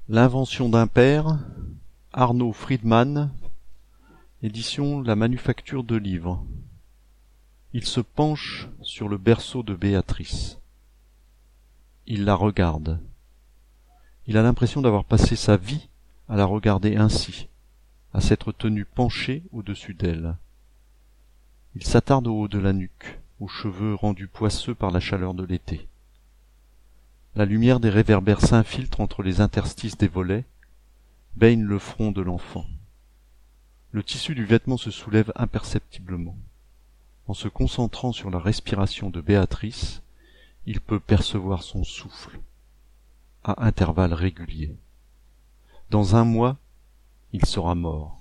L'invention d'un père, Arnaud Friedman, édition La Manufacture de Livres. Il se penche sur le berceau de Béatrice. Il la regarde. Il a l'impression d'avoir passé sa vie à la regarder ainsi, à s'être tenu penché au-dessus d'elle. Il s'attarde au haut de la nuque, aux cheveux rendus poisseux par la chaleur de l'été. La lumière des réverbères s'infiltre entre les interstices des volets, baigne le front de l'enfant. Le tissu du vêtement se soulève imperceptiblement. En se concentrant sur la respiration de Béatrice, il peut percevoir son souffle, à intervalles réguliers. Dans un mois, il sera mort.